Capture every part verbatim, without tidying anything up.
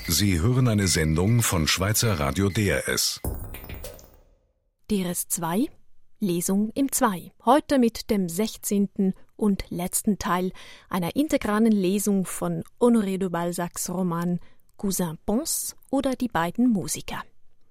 Sie hören eine Sendung von Schweizer Radio D R S. D R S zwei, Lesung im zwei. Heute mit dem sechzehnten und letzten Teil einer integralen Lesung von Honoré de Balzacs Roman Cousin Pons oder die beiden Musiker.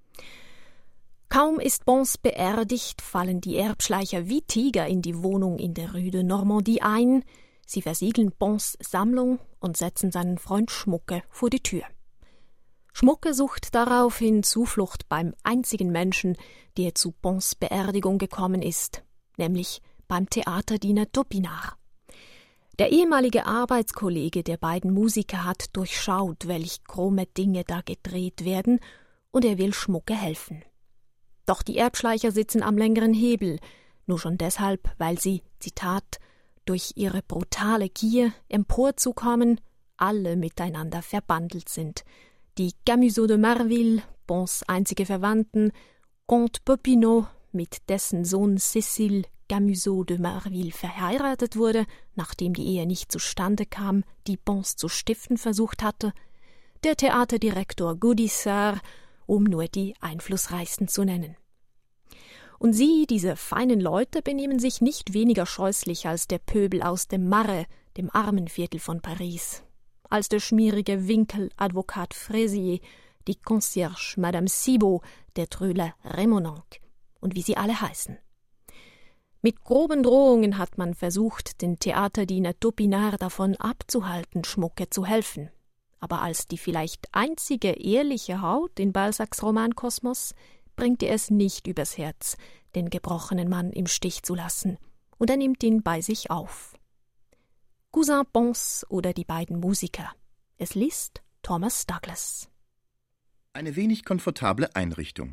Kaum ist Pons beerdigt, fallen die Erbschleicher wie Tiger in die Wohnung in der Rue de Normandie ein. Sie versiegeln Pons' Sammlung und setzen seinen Freund Schmucke vor die Tür. Schmucke sucht daraufhin Zuflucht beim einzigen Menschen, der zu Pons' Beerdigung gekommen ist, nämlich beim Theaterdiener Topinard. Der ehemalige Arbeitskollege der beiden Musiker hat durchschaut, welch krumme Dinge da gedreht werden, und er will Schmucke helfen. Doch die Erbschleicher sitzen am längeren Hebel, nur schon deshalb, weil sie, Zitat, durch ihre brutale Gier emporzukommen, alle miteinander verbandelt sind. Die Camusot de Marville, Pons' einzige Verwandten, Comte Popinot, mit dessen Sohn Cécile Camusot de Marville verheiratet wurde, nachdem die Ehe nicht zustande kam, die Pons zu stiften versucht hatte, der Theaterdirektor Gaudissart, um nur die einflussreichsten zu nennen. Und sie, diese feinen Leute, benehmen sich nicht weniger scheußlich als der Pöbel aus dem Marais, dem Armenviertel von Paris, als der schmierige Winkeladvokat Fraisier, die Concierge Madame Cibot, der Tröler Remonanque und wie sie alle heißen. Mit groben Drohungen hat man versucht, den Theaterdiener Topinard davon abzuhalten, Schmucke zu helfen. Aber als die vielleicht einzige ehrliche Haut in Balzacs Romankosmos bringt er es nicht übers Herz, den gebrochenen Mann im Stich zu lassen, und er nimmt ihn bei sich auf. Cousin Pons oder die beiden Musiker. Es liest Thomas Douglas. Eine wenig komfortable Einrichtung.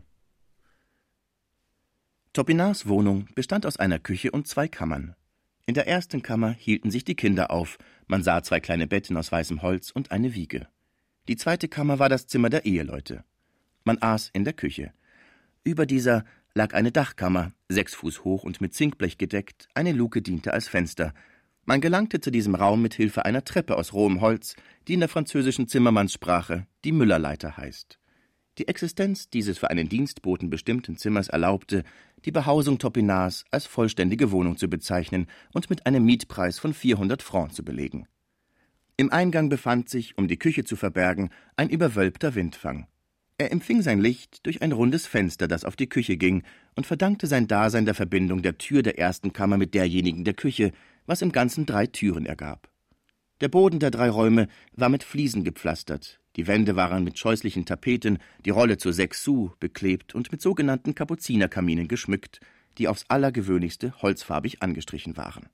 Topinards Wohnung bestand aus einer Küche und zwei Kammern. In der ersten Kammer hielten sich die Kinder auf, man sah zwei kleine Betten aus weißem Holz und eine Wiege. Die zweite Kammer war das Zimmer der Eheleute. Man aß in der Küche. Über dieser lag eine Dachkammer, sechs Fuß hoch und mit Zinkblech gedeckt, eine Luke diente als Fenster. Man gelangte zu diesem Raum mit Hilfe einer Treppe aus rohem Holz, die in der französischen Zimmermannssprache die Müllerleiter heißt. Die Existenz dieses für einen Dienstboten bestimmten Zimmers erlaubte, die Behausung Topinards als vollständige Wohnung zu bezeichnen und mit einem Mietpreis von vierhundert Francs zu belegen. Im Eingang befand sich, um die Küche zu verbergen, ein überwölbter Windfang. Er empfing sein Licht durch ein rundes Fenster, das auf die Küche ging, und verdankte sein Dasein der Verbindung der Tür der ersten Kammer mit derjenigen der Küche, was im Ganzen drei Türen ergab. Der Boden der drei Räume war mit Fliesen gepflastert, die Wände waren mit scheußlichen Tapeten, die Rolle zu sechs Sous beklebt und mit sogenannten Kapuzinerkaminen geschmückt, die aufs Allergewöhnlichste holzfarbig angestrichen waren.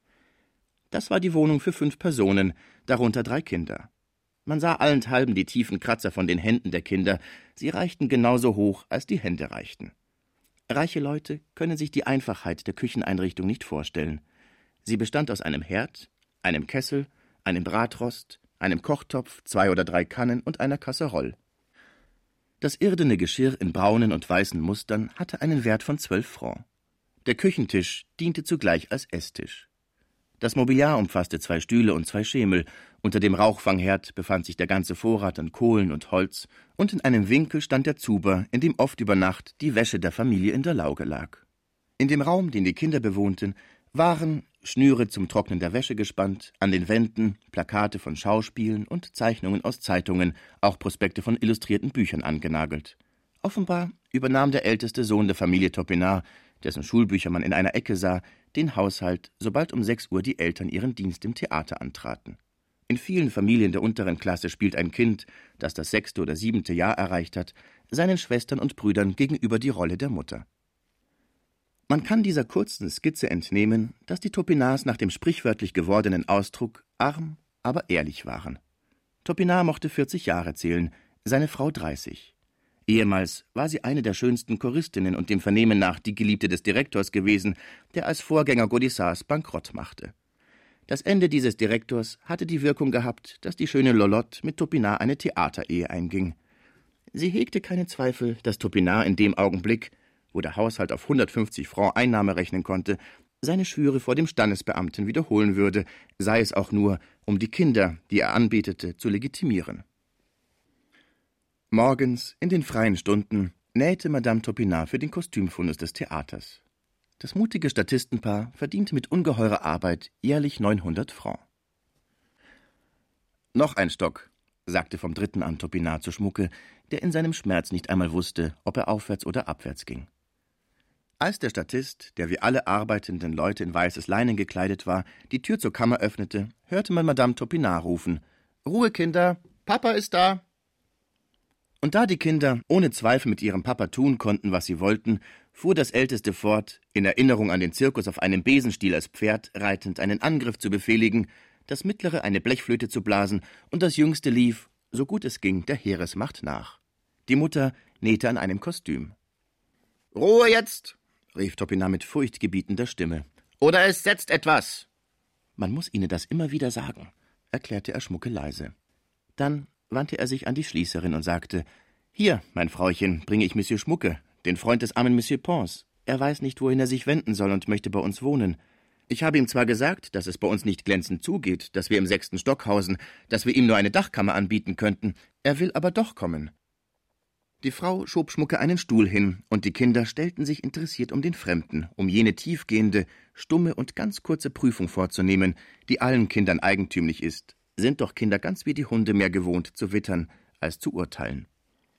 Das war die Wohnung für fünf Personen, darunter drei Kinder. Man sah allenthalben die tiefen Kratzer von den Händen der Kinder, sie reichten genauso hoch, als die Hände reichten. Reiche Leute können sich die Einfachheit der Kücheneinrichtung nicht vorstellen. Sie bestand aus einem Herd, einem Kessel, einem Bratrost, einem Kochtopf, zwei oder drei Kannen und einer Kasserolle. Das irdene Geschirr in braunen und weißen Mustern hatte einen Wert von zwölf Francs. Der Küchentisch diente zugleich als Esstisch. Das Mobiliar umfasste zwei Stühle und zwei Schemel, unter dem Rauchfangherd befand sich der ganze Vorrat an Kohlen und Holz, und in einem Winkel stand der Zuber, in dem oft über Nacht die Wäsche der Familie in der Lauge lag. In dem Raum, den die Kinder bewohnten, waren Schnüre zum Trocknen der Wäsche gespannt, an den Wänden Plakate von Schauspielen und Zeichnungen aus Zeitungen, auch Prospekte von illustrierten Büchern angenagelt. Offenbar übernahm der älteste Sohn der Familie Topinard, dessen Schulbücher man in einer Ecke sah, den Haushalt, sobald um sechs Uhr die Eltern ihren Dienst im Theater antraten. In vielen Familien der unteren Klasse spielt ein Kind, das das sechste oder siebente Jahr erreicht hat, seinen Schwestern und Brüdern gegenüber die Rolle der Mutter. Man kann dieser kurzen Skizze entnehmen, dass die Topinards nach dem sprichwörtlich gewordenen Ausdruck arm, aber ehrlich waren. Topinard mochte vierzig Jahre zählen, seine Frau dreißig. Ehemals war sie eine der schönsten Choristinnen und dem Vernehmen nach die Geliebte des Direktors gewesen, der als Vorgänger Gaudissarts bankrott machte. Das Ende dieses Direktors hatte die Wirkung gehabt, dass die schöne Lolotte mit Topinard eine Theaterehe einging. Sie hegte keine Zweifel, dass Topinard in dem Augenblick, wo der Haushalt auf hundertfünfzig Francs Einnahme rechnen konnte, seine Schwüre vor dem Standesbeamten wiederholen würde, sei es auch nur, um die Kinder, die er anbetete, zu legitimieren. Morgens, in den freien Stunden, nähte Madame Topinard für den Kostümfundus des Theaters. Das mutige Statistenpaar verdiente mit ungeheurer Arbeit jährlich neunhundert Francs. »Noch ein Stock«, sagte vom dritten an Topinard zu Schmucke, der in seinem Schmerz nicht einmal wusste, ob er aufwärts oder abwärts ging. Als der Statist, der wie alle arbeitenden Leute in weißes Leinen gekleidet war, die Tür zur Kammer öffnete, hörte man Madame Topinard rufen: »Ruhe, Kinder, Papa ist da!« Und da die Kinder ohne Zweifel mit ihrem Papa tun konnten, was sie wollten, fuhr das Älteste fort, in Erinnerung an den Zirkus auf einem Besenstiel als Pferd reitend einen Angriff zu befehligen, das Mittlere eine Blechflöte zu blasen, und das Jüngste lief, so gut es ging, der Heeresmacht nach. Die Mutter nähte an einem Kostüm. »Ruhe jetzt«, rief Topinard mit furchtgebietender Stimme. »Oder es setzt etwas!« »Man muss Ihnen das immer wieder sagen«, erklärte er Schmucke leise. Dann wandte er sich an die Schließerin und sagte: »Hier, mein Frauchen, bringe ich Monsieur Schmucke, den Freund des armen Monsieur Pons. Er weiß nicht, wohin er sich wenden soll und möchte bei uns wohnen. Ich habe ihm zwar gesagt, dass es bei uns nicht glänzend zugeht, dass wir im sechsten Stock hausen, dass wir ihm nur eine Dachkammer anbieten könnten. Er will aber doch kommen.« Die Frau schob Schmucke einen Stuhl hin, und die Kinder stellten sich interessiert um den Fremden, um jene tiefgehende, stumme und ganz kurze Prüfung vorzunehmen, die allen Kindern eigentümlich ist. Sind doch Kinder ganz wie die Hunde mehr gewohnt zu wittern als zu urteilen.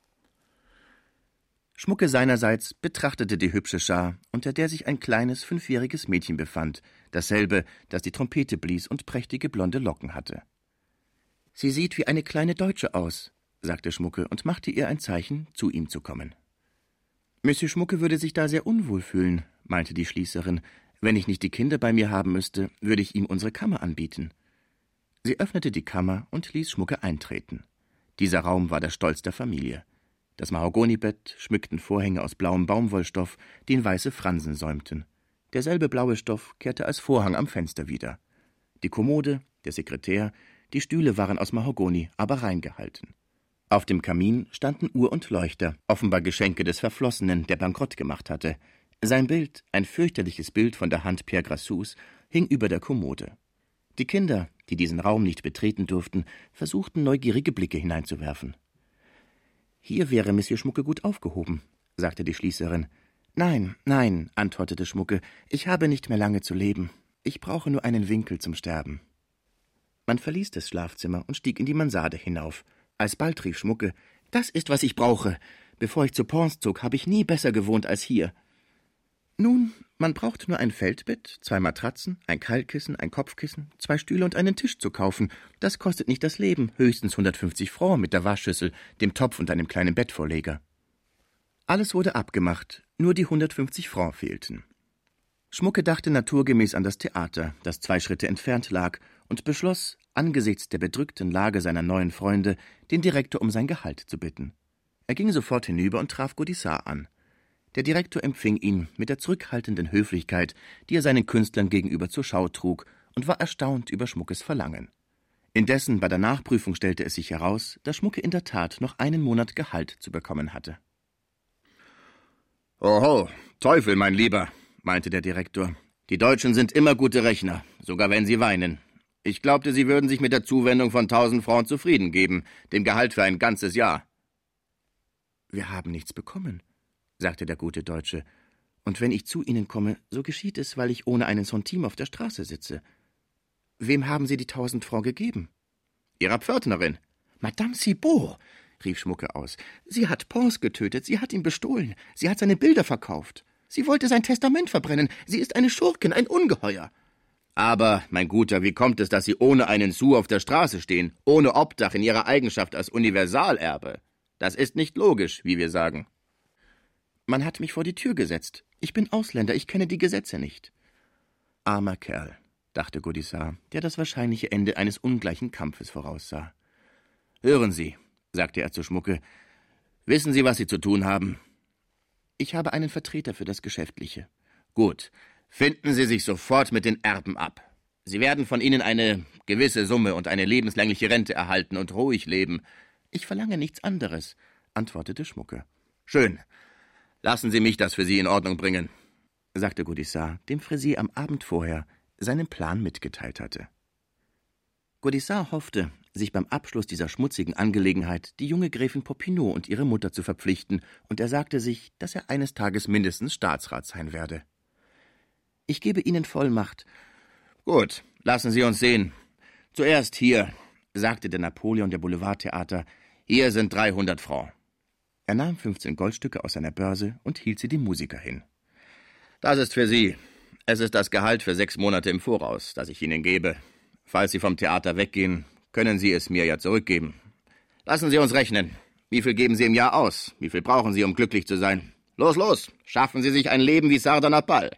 Schmucke seinerseits betrachtete die hübsche Schar, unter der sich ein kleines, fünfjähriges Mädchen befand, dasselbe, das die Trompete blies und prächtige blonde Locken hatte. »Sie sieht wie eine kleine Deutsche aus«, sagte Schmucke und machte ihr ein Zeichen, zu ihm zu kommen. »Monsieur Schmucke würde sich da sehr unwohl fühlen«, meinte die Schließerin. »Wenn ich nicht die Kinder bei mir haben müsste, würde ich ihm unsere Kammer anbieten.« Sie öffnete die Kammer und ließ Schmucke eintreten. Dieser Raum war der Stolz der Familie. Das Mahogonibett schmückten Vorhänge aus blauem Baumwollstoff, die in weiße Fransen säumten. Derselbe blaue Stoff kehrte als Vorhang am Fenster wieder. Die Kommode, der Sekretär, die Stühle waren aus Mahagoni, aber rein gehalten. Auf dem Kamin standen Uhr und Leuchter, offenbar Geschenke des Verflossenen, der Bankrott gemacht hatte. Sein Bild, ein fürchterliches Bild von der Hand Pierre Grassous, hing über der Kommode. Die Kinder, die diesen Raum nicht betreten durften, versuchten neugierige Blicke hineinzuwerfen. »Hier wäre Monsieur Schmucke gut aufgehoben«, sagte die Schließerin. »Nein, nein«, antwortete Schmucke, »ich habe nicht mehr lange zu leben. Ich brauche nur einen Winkel zum Sterben.« Man verließ das Schlafzimmer und stieg in die Mansarde hinauf. Alsbald rief Schmucke: »Das ist, was ich brauche. Bevor ich zu Pons zog, habe ich nie besser gewohnt als hier.« »Nun, man braucht nur ein Feldbett, zwei Matratzen, ein Keilkissen, ein Kopfkissen, zwei Stühle und einen Tisch zu kaufen. Das kostet nicht das Leben, höchstens hundertfünfzig Francs mit der Waschschüssel, dem Topf und einem kleinen Bettvorleger.« Alles wurde abgemacht, nur die hundertfünfzig Francs fehlten. Schmucke dachte naturgemäß an das Theater, das zwei Schritte entfernt lag, und beschloss, angesichts der bedrückten Lage seiner neuen Freunde, den Direktor um sein Gehalt zu bitten. Er ging sofort hinüber und traf Gaudissart an. Der Direktor empfing ihn mit der zurückhaltenden Höflichkeit, die er seinen Künstlern gegenüber zur Schau trug, und war erstaunt über Schmuckes Verlangen. Indessen bei der Nachprüfung stellte es sich heraus, dass Schmucke in der Tat noch einen Monat Gehalt zu bekommen hatte. »Oho, Teufel, mein Lieber«, meinte der Direktor. »Die Deutschen sind immer gute Rechner, sogar wenn sie weinen. Ich glaubte, sie würden sich mit der Zuwendung von tausend Francs zufrieden geben, dem Gehalt für ein ganzes Jahr.« »Wir haben nichts bekommen«, sagte der gute Deutsche, »und wenn ich zu Ihnen komme, so geschieht es, weil ich ohne einen Centime auf der Straße sitze. Wem haben Sie die tausend Francs gegeben?« »Ihrer Pförtnerin.« »Madame Cibot«, rief Schmucke aus, »sie hat Pons getötet, sie hat ihn bestohlen, sie hat seine Bilder verkauft. Sie wollte sein Testament verbrennen, sie ist eine Schurkin, ein Ungeheuer.« »Aber, mein Guter, wie kommt es, dass Sie ohne einen Sou auf der Straße stehen, ohne Obdach in Ihrer Eigenschaft als Universalerbe? Das ist nicht logisch, wie wir sagen.« »Man hat mich vor die Tür gesetzt. Ich bin Ausländer, ich kenne die Gesetze nicht.« »Armer Kerl«, dachte Gaudissart, der das wahrscheinliche Ende eines ungleichen Kampfes voraussah. »Hören Sie«, sagte er zu Schmucke, »wissen Sie, was Sie zu tun haben?« »Ich habe einen Vertreter für das Geschäftliche.« »Gut, finden Sie sich sofort mit den Erben ab. Sie werden von Ihnen eine gewisse Summe und eine lebenslängliche Rente erhalten und ruhig leben.« »Ich verlange nichts anderes«, antwortete Schmucke. »Schön. Lassen Sie mich das für Sie in Ordnung bringen«, sagte Gaudissart, dem Frisier am Abend vorher seinen Plan mitgeteilt hatte. Gaudissart hoffte, sich beim Abschluss dieser schmutzigen Angelegenheit die junge Gräfin Popinot und ihre Mutter zu verpflichten, und er sagte sich, dass er eines Tages mindestens Staatsrat sein werde. »Ich gebe Ihnen Vollmacht.« »Gut, lassen Sie uns sehen. Zuerst hier«, sagte der Napoleon der Boulevardtheater, »hier sind dreihundert Francs.« Er nahm fünfzehn Goldstücke aus seiner Börse und hielt sie dem Musiker hin. »Das ist für Sie. Es ist das Gehalt für sechs Monate im Voraus, das ich Ihnen gebe. Falls Sie vom Theater weggehen, können Sie es mir ja zurückgeben. Lassen Sie uns rechnen. Wie viel geben Sie im Jahr aus? Wie viel brauchen Sie, um glücklich zu sein? Los, los, schaffen Sie sich ein Leben wie Sardanapal.«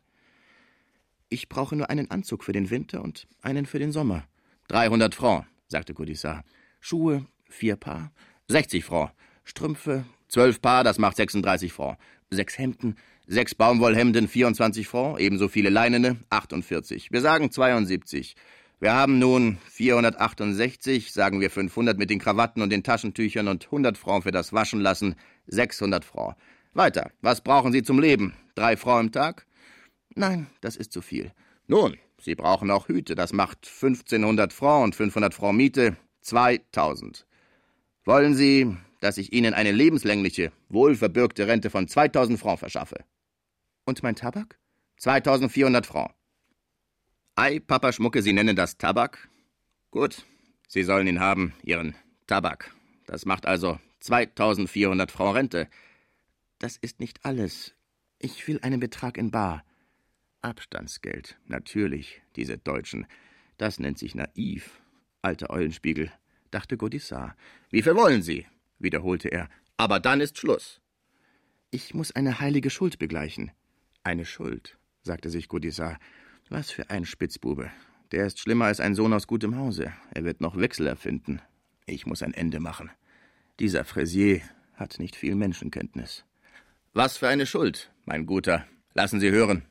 »Ich brauche nur einen Anzug für den Winter und einen für den Sommer.« »dreihundert Francs«, sagte Gaudissart. »Schuhe, vier Paar, sechzig Francs. Strümpfe, zwölf Paar, das macht sechsunddreißig Francs. Sechs Hemden, sechs Baumwollhemden, vierundzwanzig Francs, ebenso viele Leinene, achtundvierzig. Wir sagen zweiundsiebzig. Wir haben nun vierhundertachtundsechzig, sagen wir fünfhundert mit den Krawatten und den Taschentüchern und hundert Francs für das Waschen lassen, sechshundert Francs. Weiter, was brauchen Sie zum Leben? Drei Francs im Tag?« »Nein, das ist zu viel.« »Nun, Sie brauchen auch Hüte, das macht fünfzehnhundert Francs und fünfhundert Francs Miete, zweitausend. Wollen Sie, dass ich Ihnen eine lebenslängliche, wohlverbürgte Rente von zweitausend Francs verschaffe?« »Und mein Tabak?« »zweitausendvierhundert Francs.« »Ei, Papa Schmucke, Sie nennen das Tabak? Gut, Sie sollen ihn haben, Ihren Tabak. Das macht also zweitausendvierhundert Francs Rente.« »Das ist nicht alles. Ich will einen Betrag in bar.« »Abstandsgeld, natürlich, diese Deutschen. Das nennt sich naiv. Alter Eulenspiegel«, dachte Gaudissart. »Wie viel wollen Sie?« wiederholte er. »Aber dann ist Schluss.« »Ich muss eine heilige Schuld begleichen.« »Eine Schuld«, sagte sich Gaudissart. »Was für ein Spitzbube. Der ist schlimmer als ein Sohn aus gutem Hause. Er wird noch Wechsel erfinden. Ich muss ein Ende machen. Dieser Fraisier hat nicht viel Menschenkenntnis.« »Was für eine Schuld, mein Guter. Lassen Sie hören.«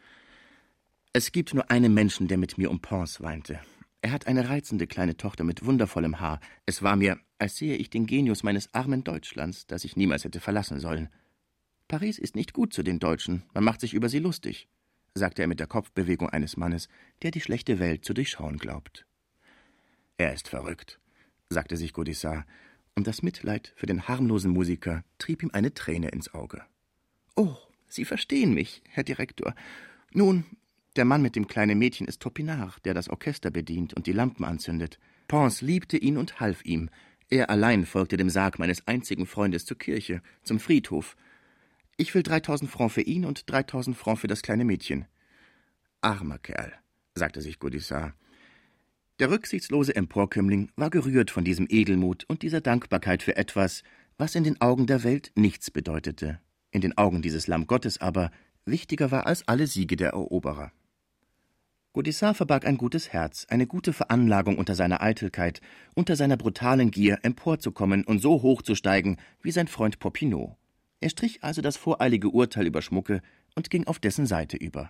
»Es gibt nur einen Menschen, der mit mir um Pons weinte. Er hat eine reizende kleine Tochter mit wundervollem Haar. Es war mir, als sehe ich den Genius meines armen Deutschlands, das ich niemals hätte verlassen sollen. Paris ist nicht gut zu den Deutschen, man macht sich über sie lustig«, sagte er mit der Kopfbewegung eines Mannes, der die schlechte Welt zu durchschauen glaubt. »Er ist verrückt«, sagte sich Gaudissart, und das Mitleid für den harmlosen Musiker trieb ihm eine Träne ins Auge. »Oh, Sie verstehen mich, Herr Direktor. Nun, der Mann mit dem kleinen Mädchen ist Topinard, der das Orchester bedient und die Lampen anzündet. Pons liebte ihn und half ihm. Er allein folgte dem Sarg meines einzigen Freundes zur Kirche, zum Friedhof. Ich will dreitausend Francs für ihn und dreitausend Francs für das kleine Mädchen.« »Armer Kerl«, sagte sich Gaudissart. Der rücksichtslose Emporkömmling war gerührt von diesem Edelmut und dieser Dankbarkeit für etwas, was in den Augen der Welt nichts bedeutete, in den Augen dieses Lamm Gottes aber wichtiger war als alle Siege der Eroberer. Gaudissart verbarg ein gutes Herz, eine gute Veranlagung unter seiner Eitelkeit, unter seiner brutalen Gier emporzukommen und so hoch zu steigen wie sein Freund Popinot. Er strich also das voreilige Urteil über Schmucke und ging auf dessen Seite über.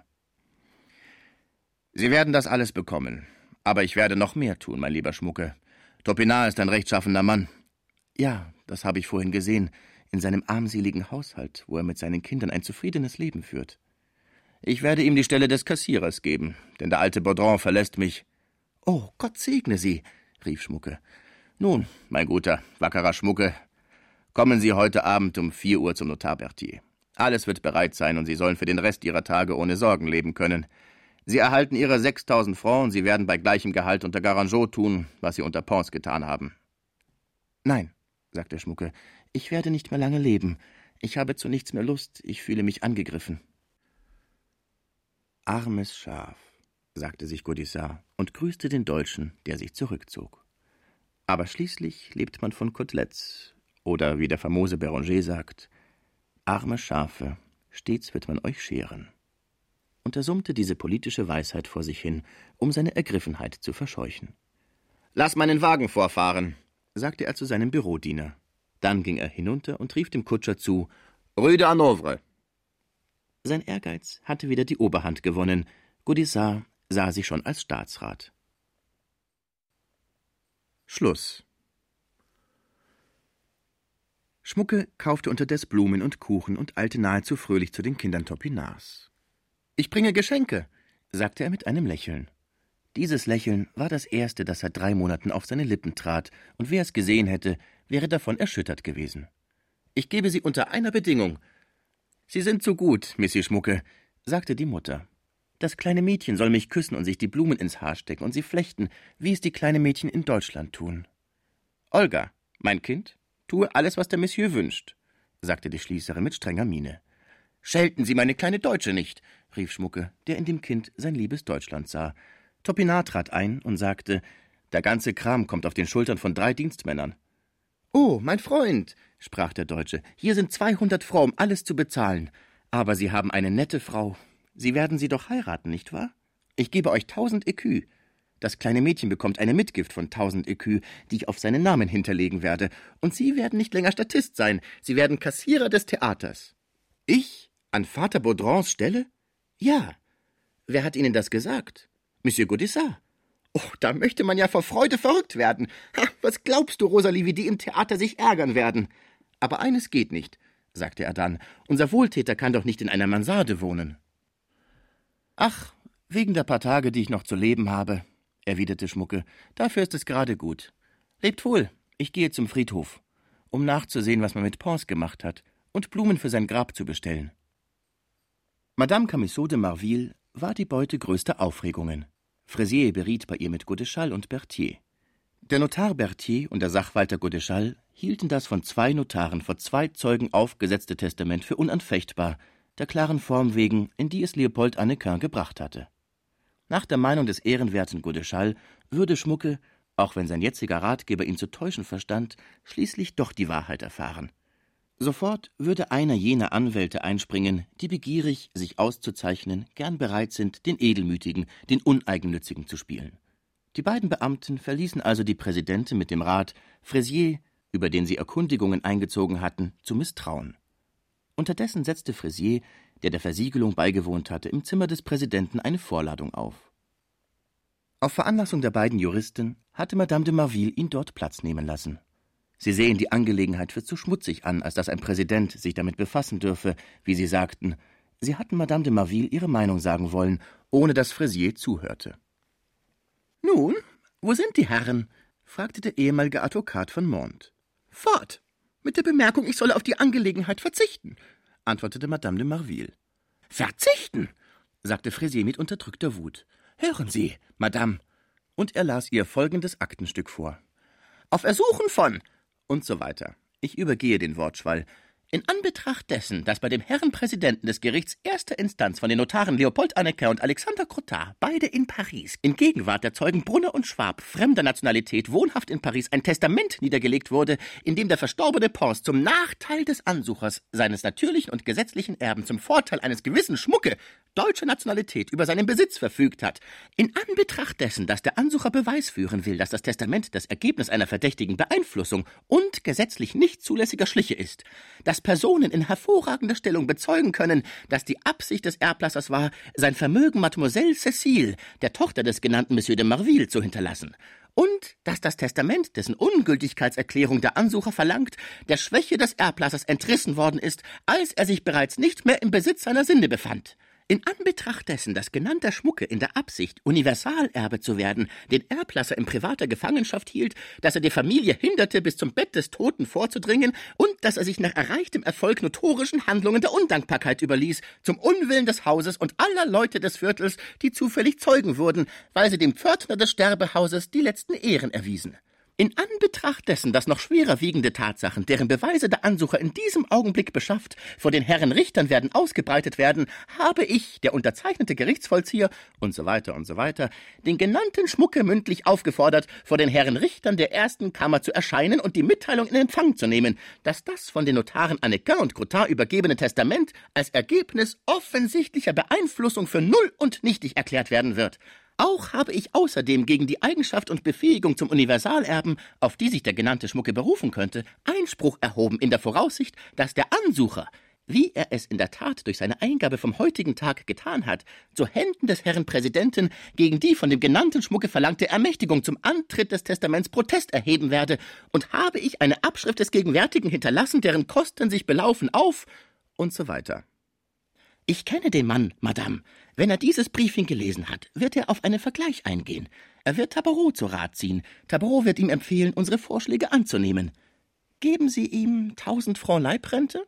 »Sie werden das alles bekommen, aber ich werde noch mehr tun, mein lieber Schmucke. Topinard ist ein rechtschaffener Mann.« »Ja, das habe ich vorhin gesehen, in seinem armseligen Haushalt, wo er mit seinen Kindern ein zufriedenes Leben führt.« »Ich werde ihm die Stelle des Kassierers geben, denn der alte Baudron verlässt mich.« »Oh, Gott segne Sie«, rief Schmucke. »Nun, mein guter, wackerer Schmucke, kommen Sie heute Abend um vier Uhr zum Notar Berthier. Alles wird bereit sein und Sie sollen für den Rest Ihrer Tage ohne Sorgen leben können. Sie erhalten Ihre sechstausend Francs und Sie werden bei gleichem Gehalt unter Garangeot tun, was Sie unter Pons getan haben.« »Nein«, sagte Schmucke, »ich werde nicht mehr lange leben. Ich habe zu nichts mehr Lust, ich fühle mich angegriffen.« »Armes Schaf«, sagte sich Gaudissart und grüßte den Deutschen, der sich zurückzog. »Aber schließlich lebt man von Koteletts, oder wie der famose Béranger sagt, arme Schafe, stets wird man euch scheren.« Und er summte diese politische Weisheit vor sich hin, um seine Ergriffenheit zu verscheuchen. »Lass meinen Wagen vorfahren«, sagte er zu seinem Bürodiener. Dann ging er hinunter und rief dem Kutscher zu, »Rue de Hanovre.« Sein Ehrgeiz hatte wieder die Oberhand gewonnen. Gaudissart sah sich schon als Staatsrat. Schluss. Schmucke kaufte unterdes Blumen und Kuchen und eilte nahezu fröhlich zu den Kindern Topinards. »Ich bringe Geschenke«, sagte er mit einem Lächeln. Dieses Lächeln war das erste, das seit drei Monaten auf seine Lippen trat, und wer es gesehen hätte, wäre davon erschüttert gewesen. »Ich gebe Sie unter einer Bedingung.« »Sie sind so gut, Monsieur Schmucke«, sagte die Mutter. »Das kleine Mädchen soll mich küssen und sich die Blumen ins Haar stecken und sie flechten, wie es die kleinen Mädchen in Deutschland tun.« »Olga, mein Kind, tue alles, was der Monsieur wünscht«, sagte die Schließerin mit strenger Miene. »Schelten Sie meine kleine Deutsche nicht«, rief Schmucke, der in dem Kind sein liebes Deutschland sah. Topinard trat ein und sagte, »Der ganze Kram kommt auf den Schultern von drei Dienstmännern.« »Oh, mein Freund«, sprach der Deutsche, »hier sind zweihundert Frau, um alles zu bezahlen. Aber Sie haben eine nette Frau. Sie werden sie doch heiraten, nicht wahr? Ich gebe euch tausend Écus. Das kleine Mädchen bekommt eine Mitgift von tausend Écus, die ich auf seinen Namen hinterlegen werde. Und Sie werden nicht länger Statist sein. Sie werden Kassierer des Theaters.« »Ich? An Vater Baudrons Stelle?« »Ja.« »Wer hat Ihnen das gesagt?« »Monsieur Gaudissart.« »Oh, da möchte man ja vor Freude verrückt werden. Ha, was glaubst du, Rosalie, wie die im Theater sich ärgern werden?« »Aber eines geht nicht«, sagte er dann. »Unser Wohltäter kann doch nicht in einer Mansarde wohnen.« »Ach, wegen der paar Tage, die ich noch zu leben habe«, erwiderte Schmucke. »Dafür ist es gerade gut. Lebt wohl, ich gehe zum Friedhof, um nachzusehen, was man mit Pons gemacht hat, und Blumen für sein Grab zu bestellen.« Madame Camusot de Marville war die Beute größter Aufregungen. Fraisier beriet bei ihr mit Godeschal und Berthier. Der Notar Berthier und der Sachwalter Godeschal hielten das von zwei Notaren vor zwei Zeugen aufgesetzte Testament für unanfechtbar, der klaren Form wegen, in die es Leopold Hannequin gebracht hatte. Nach der Meinung des ehrenwerten Godeschal würde Schmucke, auch wenn sein jetziger Ratgeber ihn zu täuschen verstand, schließlich doch die Wahrheit erfahren. Sofort würde einer jener Anwälte einspringen, die begierig, sich auszuzeichnen, gern bereit sind, den Edelmütigen, den Uneigennützigen zu spielen. Die beiden Beamten verließen also die Präsidentin mit dem Rat, Fraisier, über den sie Erkundigungen eingezogen hatten, zu misstrauen. Unterdessen setzte Fraisier, der der Versiegelung beigewohnt hatte, im Zimmer des Präsidenten eine Vorladung auf. Auf Veranlassung der beiden Juristen hatte Madame de Marville ihn dort Platz nehmen lassen. Sie sehen die Angelegenheit für zu schmutzig an, als dass ein Präsident sich damit befassen dürfe, wie sie sagten. Sie hatten Madame de Marville ihre Meinung sagen wollen, ohne dass Fraisier zuhörte. »Nun, wo sind die Herren?« fragte der ehemalige Advokat von Mont. »Fort! Mit der Bemerkung, ich solle auf die Angelegenheit verzichten«, antwortete Madame de Marville. »Verzichten?« sagte Fraisier mit unterdrückter Wut. »Hören Sie, Madame!« Und er las ihr folgendes Aktenstück vor. »Auf Ersuchen von…« und so weiter. Ich übergehe den Wortschwall. »In Anbetracht dessen, dass bei dem Herren Präsidenten des Gerichts erster Instanz von den Notaren Leopold Hannequin und Alexander Crottat, beide in Paris, in Gegenwart der Zeugen Brunner und Schwab, fremder Nationalität, wohnhaft in Paris, ein Testament niedergelegt wurde, in dem der verstorbene Pons zum Nachteil des Ansuchers, seines natürlichen und gesetzlichen Erben, zum Vorteil eines gewissen Schmucke, deutscher Nationalität, über seinen Besitz verfügt hat. In Anbetracht dessen, dass der Ansucher Beweis führen will, dass das Testament das Ergebnis einer verdächtigen Beeinflussung und gesetzlich nicht zulässiger Schliche ist, dass Personen in hervorragender Stellung bezeugen können, dass die Absicht des Erblassers war, sein Vermögen Mademoiselle Cécile, der Tochter des genannten Monsieur de Marville, zu hinterlassen, und dass das Testament, dessen Ungültigkeitserklärung der Ansucher verlangt, der Schwäche des Erblassers entrissen worden ist, als er sich bereits nicht mehr im Besitz seiner Sinne befand. In Anbetracht dessen, dass genannter Schmucke in der Absicht, Universalerbe zu werden, den Erblasser in privater Gefangenschaft hielt, dass er die Familie hinderte, bis zum Bett des Toten vorzudringen und dass er sich nach erreichtem Erfolg notorischen Handlungen der Undankbarkeit überließ, zum Unwillen des Hauses und aller Leute des Viertels, die zufällig Zeugen wurden, weil sie dem Pförtner des Sterbehauses die letzten Ehren erwiesen. In Anbetracht dessen, dass noch schwerer wiegende Tatsachen, deren Beweise der Ansucher in diesem Augenblick beschafft, vor den Herren Richtern werden ausgebreitet werden, habe ich, der unterzeichnete Gerichtsvollzieher, und so weiter und so weiter, den genannten Schmucke mündlich aufgefordert, vor den Herren Richtern der ersten Kammer zu erscheinen und die Mitteilung in Empfang zu nehmen, dass das von den Notaren Hannequin und Crottat übergebene Testament als Ergebnis offensichtlicher Beeinflussung für null und nichtig erklärt werden wird. Auch habe ich außerdem gegen die Eigenschaft und Befähigung zum Universalerben, auf die sich der genannte Schmucke berufen könnte, Einspruch erhoben in der Voraussicht, dass der Ansucher, wie er es in der Tat durch seine Eingabe vom heutigen Tag getan hat, zu Händen des Herrn Präsidenten gegen die von dem genannten Schmucke verlangte Ermächtigung zum Antritt des Testaments Protest erheben werde, und habe ich eine Abschrift des Gegenwärtigen hinterlassen, deren Kosten sich belaufen auf…« und so weiter. »Ich kenne den Mann, Madame. Wenn er dieses Briefchen gelesen hat, wird er auf einen Vergleich eingehen. Er wird Tabarot zu Rat ziehen. Tabarot wird ihm empfehlen, unsere Vorschläge anzunehmen. Geben Sie ihm tausend Francs Leibrente?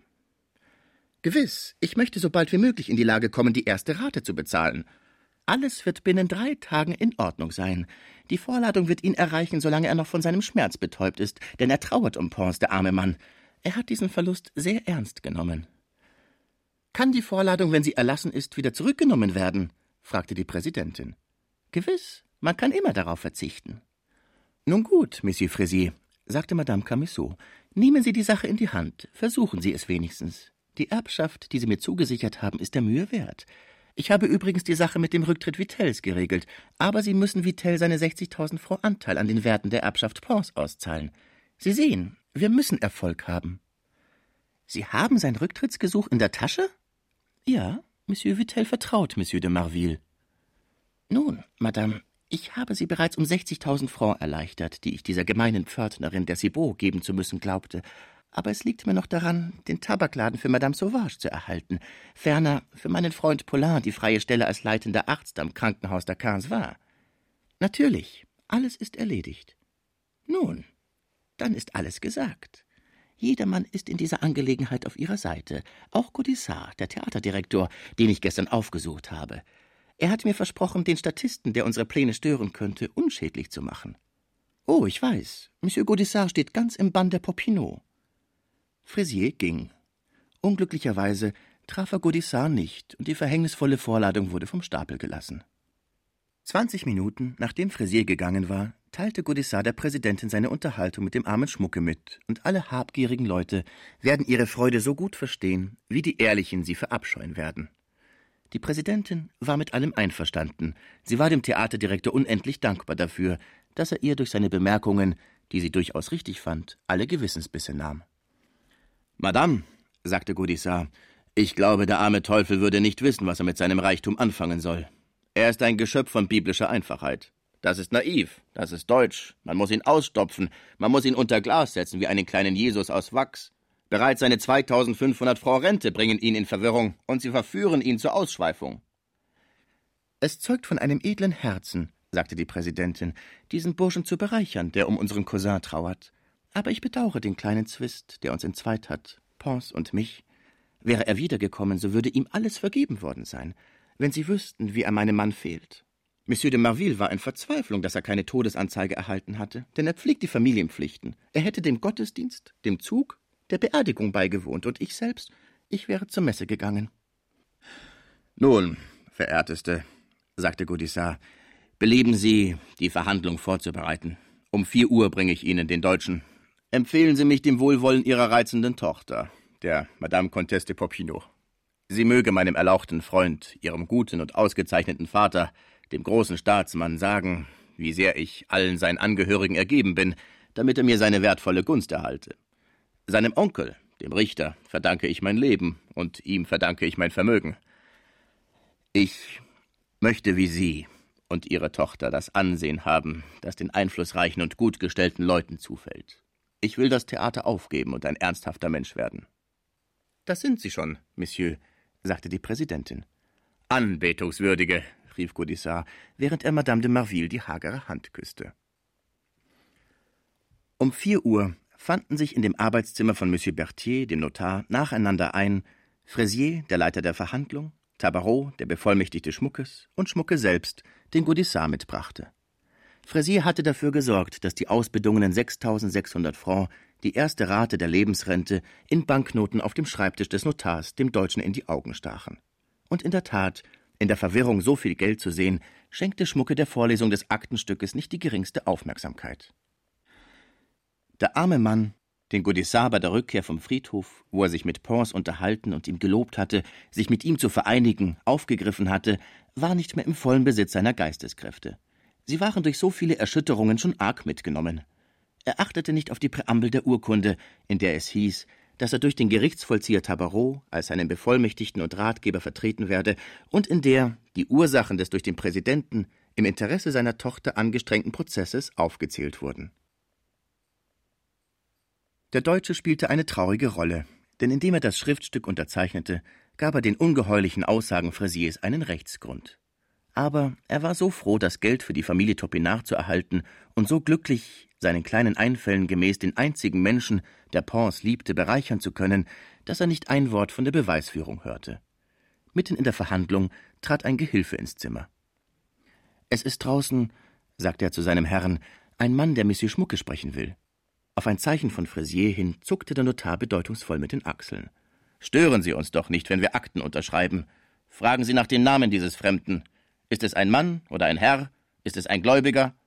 Gewiss, ich möchte so bald wie möglich in die Lage kommen, die erste Rate zu bezahlen. Alles wird binnen drei Tagen in Ordnung sein. Die Vorladung wird ihn erreichen, solange er noch von seinem Schmerz betäubt ist, denn er trauert um Pons, der arme Mann. Er hat diesen Verlust sehr ernst genommen. »Kann die Vorladung, wenn sie erlassen ist, wieder zurückgenommen werden?« fragte die Präsidentin. »Gewiss, man kann immer darauf verzichten.« »Nun gut, Monsieur Fraisier«, sagte Madame Camusot, »nehmen Sie die Sache in die Hand, versuchen Sie es wenigstens. Die Erbschaft, die Sie mir zugesichert haben, ist der Mühe wert. Ich habe übrigens die Sache mit dem Rücktritt Vitels geregelt, aber Sie müssen Vitel seine sechzigtausend Francs Anteil an den Werten der Erbschaft Pons auszahlen. Sie sehen, wir müssen Erfolg haben.« »Sie haben sein Rücktrittsgesuch in der Tasche?« »Ja, Monsieur Vitel vertraut Monsieur de Marville.« »Nun, Madame, ich habe Sie bereits um sechzigtausend Francs erleichtert, die ich dieser gemeinen Pförtnerin der Cibot geben zu müssen glaubte. Aber es liegt mir noch daran, den Tabakladen für Madame Sauvage zu erhalten. Ferner für meinen Freund Paulin die freie Stelle als leitender Arzt am Krankenhaus der quinze war. Natürlich, alles ist erledigt.« »Nun, dann ist alles gesagt. Jedermann ist in dieser Angelegenheit auf ihrer Seite, auch Gaudissart, der Theaterdirektor, den ich gestern aufgesucht habe. Er hat mir versprochen, den Statisten, der unsere Pläne stören könnte, unschädlich zu machen. Oh, ich weiß, Monsieur Gaudissart steht ganz im Bann der Popinot.« Fraisier ging. Unglücklicherweise traf er Gaudissart nicht, und die verhängnisvolle Vorladung wurde vom Stapel gelassen. Zwanzig Minuten, nachdem Fraisier gegangen war, teilte Gaudissart der Präsidentin seine Unterhaltung mit dem armen Schmucke mit, und alle habgierigen Leute werden ihre Freude so gut verstehen, wie die Ehrlichen sie verabscheuen werden. Die Präsidentin war mit allem einverstanden. Sie war dem Theaterdirektor unendlich dankbar dafür, dass er ihr durch seine Bemerkungen, die sie durchaus richtig fand, alle Gewissensbisse nahm. »Madame«, sagte Gaudissart, »ich glaube, der arme Teufel würde nicht wissen, was er mit seinem Reichtum anfangen soll. Er ist ein Geschöpf von biblischer Einfachheit. Das ist naiv, das ist deutsch. Man muss ihn ausstopfen, man muss ihn unter Glas setzen, wie einen kleinen Jesus aus Wachs. Bereits seine zweitausendfünfhundert Francs Rente bringen ihn in Verwirrung, und sie verführen ihn zur Ausschweifung.« »Es zeugt von einem edlen Herzen«, sagte die Präsidentin, »diesen Burschen zu bereichern, der um unseren Cousin trauert. Aber ich bedauere den kleinen Zwist, der uns entzweit hat, Pons und mich. Wäre er wiedergekommen, so würde ihm alles vergeben worden sein, wenn Sie wüssten, wie er meinem Mann fehlt. Monsieur de Marville war in Verzweiflung, dass er keine Todesanzeige erhalten hatte, denn er pflegt die Familienpflichten. Er hätte dem Gottesdienst, dem Zug, der Beerdigung beigewohnt, und ich selbst, ich wäre zur Messe gegangen.« »Nun, verehrteste«, sagte Gaudissart, »belieben Sie, die Verhandlung vorzubereiten. Um vier Uhr bringe ich Ihnen den Deutschen. Empfehlen Sie mich dem Wohlwollen Ihrer reizenden Tochter, der Madame Comtesse de Popinot. Sie möge meinem erlauchten Freund, Ihrem guten und ausgezeichneten Vater, dem großen Staatsmann, sagen, wie sehr ich allen seinen Angehörigen ergeben bin, damit er mir seine wertvolle Gunst erhalte. Seinem Onkel, dem Richter, verdanke ich mein Leben, und ihm verdanke ich mein Vermögen. Ich möchte wie Sie und Ihre Tochter das Ansehen haben, das den einflussreichen und gut gestellten Leuten zufällt. Ich will das Theater aufgeben und ein ernsthafter Mensch werden.« »Das sind Sie schon, Monsieur«, sagte die Präsidentin. »Anbetungswürdige«, rief Gaudissart, während er Madame de Marville die hagere Hand küsste. Um vier Uhr fanden sich in dem Arbeitszimmer von Monsieur Berthier, dem Notar, nacheinander ein Fraisier, der Leiter der Verhandlung, Tabarot, der bevollmächtigte Schmuckes, und Schmucke selbst, den Gaudissart mitbrachte. Fraisier hatte dafür gesorgt, dass die ausbedungenen sechstausendsechshundert Francs, die erste Rate der Lebensrente, in Banknoten auf dem Schreibtisch des Notars dem Deutschen in die Augen stachen. Und in der Tat, in der Verwirrung, so viel Geld zu sehen, schenkte Schmucke der Vorlesung des Aktenstückes nicht die geringste Aufmerksamkeit. Der arme Mann, den Gaudissart bei der Rückkehr vom Friedhof, wo er sich mit Pons unterhalten und ihm gelobt hatte, sich mit ihm zu vereinigen, aufgegriffen hatte, war nicht mehr im vollen Besitz seiner Geisteskräfte. Sie waren durch so viele Erschütterungen schon arg mitgenommen. Er achtete nicht auf die Präambel der Urkunde, in der es hieß, dass er durch den Gerichtsvollzieher Tabarot als seinen Bevollmächtigten und Ratgeber vertreten werde und in der die Ursachen des durch den Präsidenten im Interesse seiner Tochter angestrengten Prozesses aufgezählt wurden. Der Deutsche spielte eine traurige Rolle, denn indem er das Schriftstück unterzeichnete, gab er den ungeheuerlichen Aussagen Fraisiers einen Rechtsgrund. Aber er war so froh, das Geld für die Familie Topinard zu erhalten und so glücklich, seinen kleinen Einfällen gemäß den einzigen Menschen, der Pons liebte, bereichern zu können, dass er nicht ein Wort von der Beweisführung hörte. Mitten in der Verhandlung trat ein Gehilfe ins Zimmer. »Es ist draußen«, sagte er zu seinem Herrn, »ein Mann, der Monsieur Schmucke sprechen will.« Auf ein Zeichen von Fraisier hin zuckte der Notar bedeutungsvoll mit den Achseln. »Stören Sie uns doch nicht, wenn wir Akten unterschreiben. Fragen Sie nach den Namen dieses Fremden. Ist es ein Mann oder ein Herr? Ist es ein Gläubiger?«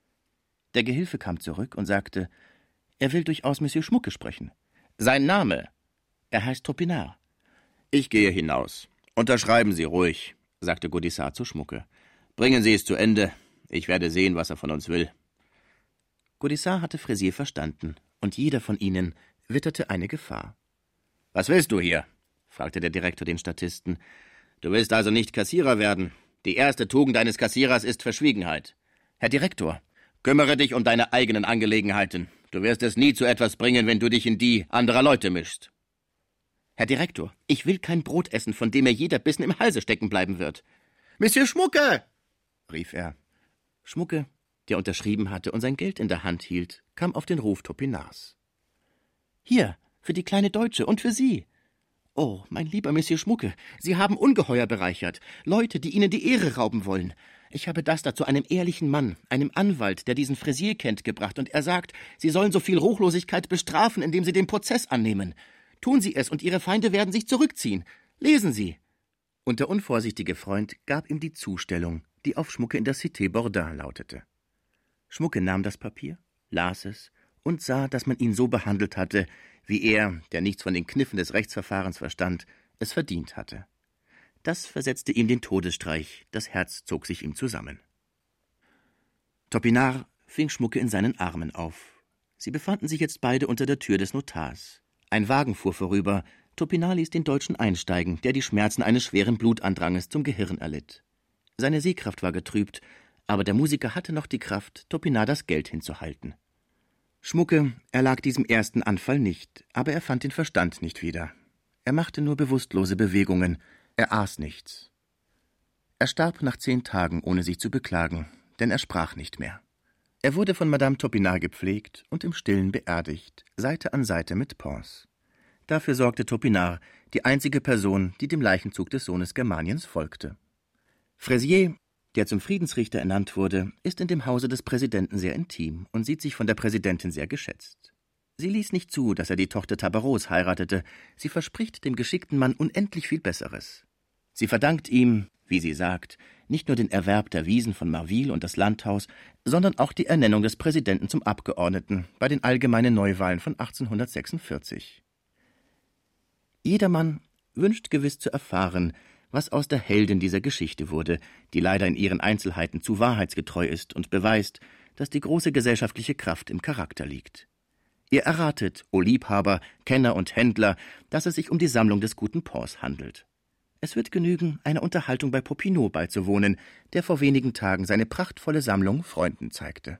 Der Gehilfe kam zurück und sagte, er will durchaus Monsieur Schmucke sprechen. »Sein Name?« »Er heißt Topinard.« »Ich gehe hinaus. Unterschreiben Sie ruhig«, sagte Gaudissart zu Schmucke. »Bringen Sie es zu Ende. Ich werde sehen, was er von uns will.« Gaudissart hatte Fraisier verstanden, und jeder von ihnen witterte eine Gefahr. »Was willst du hier?« fragte der Direktor den Statisten. »Du willst also nicht Kassierer werden? Die erste Tugend eines Kassierers ist Verschwiegenheit. Herr Direktor, kümmere dich um deine eigenen Angelegenheiten. Du wirst es nie zu etwas bringen, wenn du dich in die anderer Leute mischst.« »Herr Direktor, ich will kein Brot essen, von dem mir jeder Bissen im Halse stecken bleiben wird.« »Monsieur Schmucke!« rief er. Schmucke, der unterschrieben hatte und sein Geld in der Hand hielt, kam auf den Ruf Topinards. »Hier, für die kleine Deutsche und für Sie.« »Oh, mein lieber Monsieur Schmucke, Sie haben ungeheuer bereichert, Leute, die Ihnen die Ehre rauben wollen. Ich habe das da zu einem ehrlichen Mann, einem Anwalt, der diesen Fraisier kennt, gebracht, und er sagt, Sie sollen so viel Ruchlosigkeit bestrafen, indem Sie den Prozess annehmen. Tun Sie es, und Ihre Feinde werden sich zurückziehen. Lesen Sie.« Und der unvorsichtige Freund gab ihm die Zustellung, die auf Schmucke in der Cité Bourdin lautete. Schmucke nahm das Papier, las es und sah, dass man ihn so behandelt hatte, wie er, der nichts von den Kniffen des Rechtsverfahrens verstand, es verdient hatte. Das versetzte ihm den Todesstreich, das Herz zog sich ihm zusammen. Topinard fing Schmucke in seinen Armen auf. Sie befanden sich jetzt beide unter der Tür des Notars. Ein Wagen fuhr vorüber. Topinard ließ den Deutschen einsteigen, der die Schmerzen eines schweren Blutandranges zum Gehirn erlitt. Seine Sehkraft war getrübt, aber der Musiker hatte noch die Kraft, Topinard das Geld hinzuhalten. Schmucke erlag diesem ersten Anfall nicht, aber er fand den Verstand nicht wieder. Er machte nur bewusstlose Bewegungen, er aß nichts. Er starb nach zehn Tagen, ohne sich zu beklagen, denn er sprach nicht mehr. Er wurde von Madame Topinard gepflegt und im Stillen beerdigt, Seite an Seite mit Pons. Dafür sorgte Topinard, die einzige Person, die dem Leichenzug des Sohnes Germaniens folgte. Fraisier, der zum Friedensrichter ernannt wurde, ist in dem Hause des Präsidenten sehr intim und sieht sich von der Präsidentin sehr geschätzt. Sie ließ nicht zu, dass er die Tochter Tabarots heiratete. Sie verspricht dem geschickten Mann unendlich viel Besseres. Sie verdankt ihm, wie sie sagt, nicht nur den Erwerb der Wiesen von Marville und das Landhaus, sondern auch die Ernennung des Präsidenten zum Abgeordneten bei den allgemeinen Neuwahlen von achtzehnhundertsechsundvierzig. Jedermann wünscht gewiss zu erfahren, was aus der Heldin dieser Geschichte wurde, die leider in ihren Einzelheiten zu wahrheitsgetreu ist und beweist, dass die große gesellschaftliche Kraft im Charakter liegt. Ihr erratet, o Liebhaber, Kenner und Händler, dass es sich um die Sammlung des guten Pons handelt. Es wird genügen, einer Unterhaltung bei Popinot beizuwohnen, der vor wenigen Tagen seine prachtvolle Sammlung Freunden zeigte.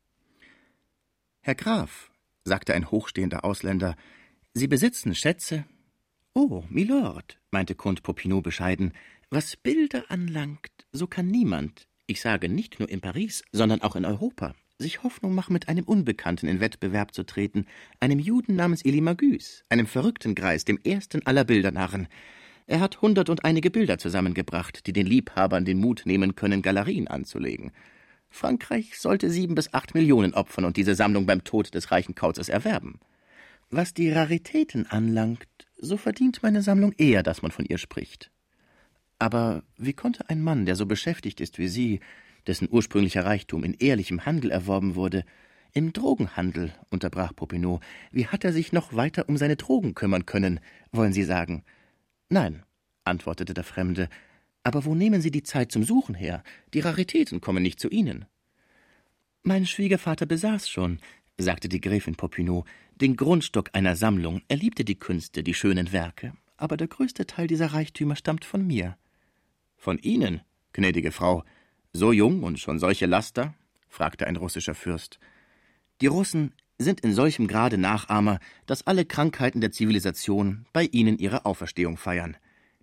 »Herr Graf«, sagte ein hochstehender Ausländer, »Sie besitzen Schätze?« »Oh, Milord«, meinte Comte Popinot bescheiden, »was Bilder anlangt, so kann niemand, ich sage nicht nur in Paris, sondern auch in Europa, sich Hoffnung machen, mit einem Unbekannten in Wettbewerb zu treten, einem Juden namens Elie Magus, einem verrückten Greis, dem ersten aller Bildernarren. Er hat hundert und einige Bilder zusammengebracht, die den Liebhabern den Mut nehmen können, Galerien anzulegen. Frankreich sollte sieben bis acht Millionen opfern und diese Sammlung beim Tod des reichen Kauzers erwerben. Was die Raritäten anlangt, so verdient meine Sammlung eher, dass man von ihr spricht. Aber wie konnte ein Mann, der so beschäftigt ist wie Sie, dessen ursprünglicher Reichtum in ehrlichem Handel erworben wurde, im Drogenhandel, unterbrach Popinot, wie hat er sich noch weiter um seine Drogen kümmern können, wollen Sie sagen? Nein, antwortete der Fremde, aber wo nehmen Sie die Zeit zum Suchen her? Die Raritäten kommen nicht zu Ihnen. Mein Schwiegervater besaß schon, sagte die Gräfin Popinot, den Grundstock einer Sammlung. Er liebte die Künste, die schönen Werke, aber der größte Teil dieser Reichtümer stammt von mir. Von Ihnen, gnädige Frau, so jung und schon solche Laster? Fragte ein russischer Fürst. Die Russen sind in solchem Grade Nachahmer, dass alle Krankheiten der Zivilisation bei ihnen ihre Auferstehung feiern.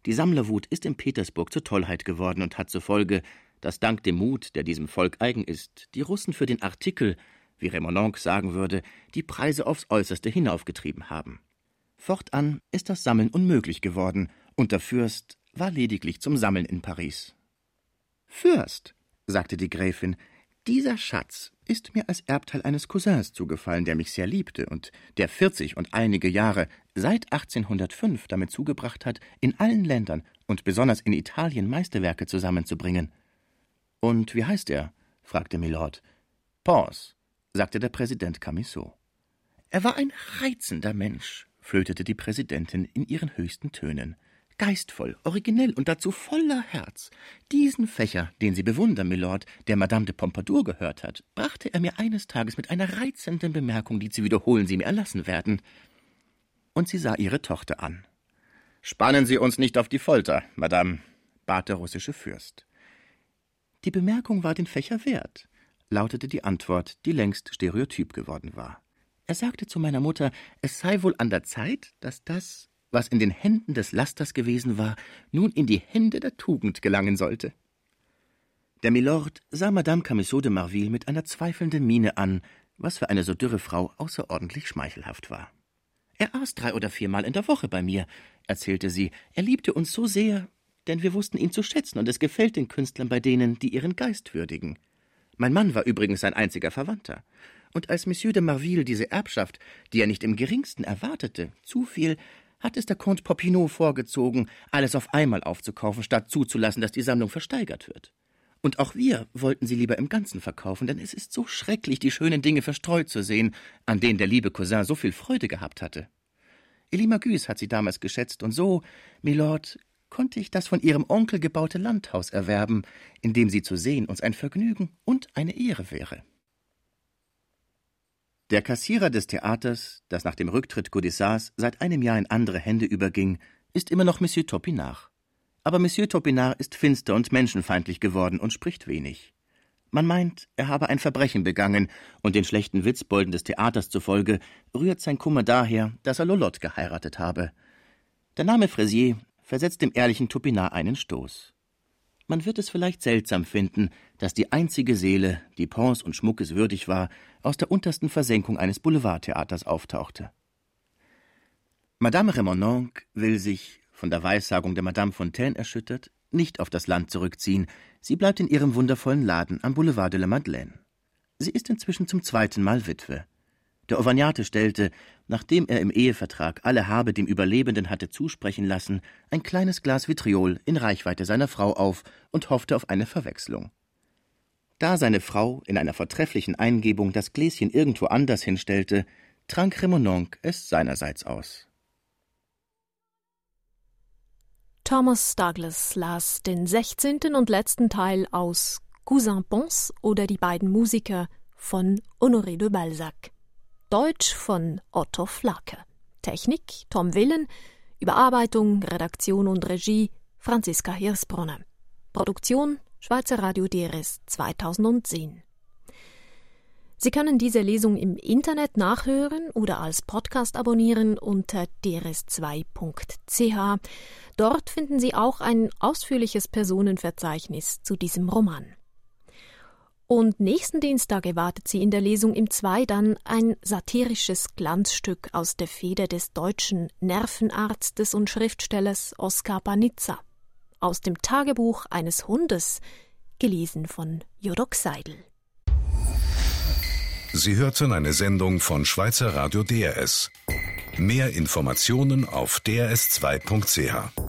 Die Sammlerwut ist in Petersburg zur Tollheit geworden und hat zur Folge, dass dank dem Mut, der diesem Volk eigen ist, die Russen für den Artikel, wie Remononc sagen würde, die Preise aufs Äußerste hinaufgetrieben haben. Fortan ist das Sammeln unmöglich geworden, und der Fürst war lediglich zum Sammeln in Paris. »Fürst«, sagte die Gräfin, »dieser Schatz ist mir als Erbteil eines Cousins zugefallen, der mich sehr liebte und der vierzig und einige Jahre, seit achtzehnhundertfünf, damit zugebracht hat, in allen Ländern und besonders in Italien Meisterwerke zusammenzubringen.« »Und wie heißt er?« fragte Mylord. »Pons«, sagte der Präsident Camusot. »Er war ein reizender Mensch«, flötete die Präsidentin in ihren höchsten Tönen. »Geistvoll, originell und dazu voller Herz. Diesen Fächer, den Sie bewundern, Mylord, der Madame de Pompadour gehört hat, brachte er mir eines Tages mit einer reizenden Bemerkung, die zu wiederholen Sie mir erlassen werden.« Und sie sah ihre Tochter an. »Spannen Sie uns nicht auf die Folter, Madame«, bat der russische Fürst. »Die Bemerkung war den Fächer wert«, lautete die Antwort, die längst stereotyp geworden war. »Er sagte zu meiner Mutter, es sei wohl an der Zeit, dass das, was in den Händen des Lasters gewesen war, nun in die Hände der Tugend gelangen sollte.« Der Mylord sah Madame Camusot de Marville mit einer zweifelnden Miene an, was für eine so dürre Frau außerordentlich schmeichelhaft war. »Er aß drei oder viermal in der Woche bei mir«, erzählte sie. »Er liebte uns so sehr, denn wir wussten ihn zu schätzen, und es gefällt den Künstlern bei denen, die ihren Geist würdigen. Mein Mann war übrigens sein einziger Verwandter. Und als Monsieur de Marville diese Erbschaft, die er nicht im geringsten erwartete, zufiel, hat es der Comte Popinot vorgezogen, alles auf einmal aufzukaufen, statt zuzulassen, dass die Sammlung versteigert wird. Und auch wir wollten sie lieber im Ganzen verkaufen, denn es ist so schrecklich, die schönen Dinge verstreut zu sehen, an denen der liebe Cousin so viel Freude gehabt hatte. Elie Magus hat sie damals geschätzt, und so, Mylord, konnte ich das von ihrem Onkel gebaute Landhaus erwerben, in dem sie zu sehen uns ein Vergnügen und eine Ehre wäre.« Der Kassierer des Theaters, das nach dem Rücktritt Gaudissarts seit einem Jahr in andere Hände überging, ist immer noch Monsieur Topinard. Aber Monsieur Topinard ist finster und menschenfeindlich geworden und spricht wenig. Man meint, er habe ein Verbrechen begangen, und den schlechten Witzbolden des Theaters zufolge rührt sein Kummer daher, dass er Lolotte geheiratet habe. Der Name Fraisier versetzt dem ehrlichen Topinard einen Stoß. Man wird es vielleicht seltsam finden, dass die einzige Seele, die Pons und Schmuckes würdig war, aus der untersten Versenkung eines Boulevardtheaters auftauchte. Madame Remononc will sich, von der Weissagung der Madame Fontaine erschüttert, nicht auf das Land zurückziehen. Sie bleibt in ihrem wundervollen Laden am Boulevard de la Madeleine. Sie ist inzwischen zum zweiten Mal Witwe. Der Auvergnate stellte, nachdem er im Ehevertrag alle Habe dem Überlebenden hatte zusprechen lassen, ein kleines Glas Vitriol in Reichweite seiner Frau auf und hoffte auf eine Verwechslung. Da seine Frau in einer vortrefflichen Eingebung das Gläschen irgendwo anders hinstellte, trank Remononc es seinerseits aus. Thomas Douglas las den sechzehnten und letzten Teil aus Cousin Pons oder die beiden Musiker von Honoré de Balzac. Deutsch von Otto Flake. Technik Tom Willen. Überarbeitung, Redaktion und Regie Franziska Hirsbronner. Produktion Schweizer Radio D R S zweitausendzehn. Sie können diese Lesung im Internet nachhören oder als Podcast abonnieren unter d r s zwei punkt c h. Dort finden Sie auch ein ausführliches Personenverzeichnis zu diesem Roman. Und nächsten Dienstag erwartet Sie in der Lesung im zwei dann ein satirisches Glanzstück aus der Feder des deutschen Nervenarztes und Schriftstellers Oskar Panizza. Aus dem Tagebuch eines Hundes, gelesen von Jodok Seidel. Sie hörten eine Sendung von Schweizer Radio D R S. Mehr Informationen auf d r s zwei punkt c h.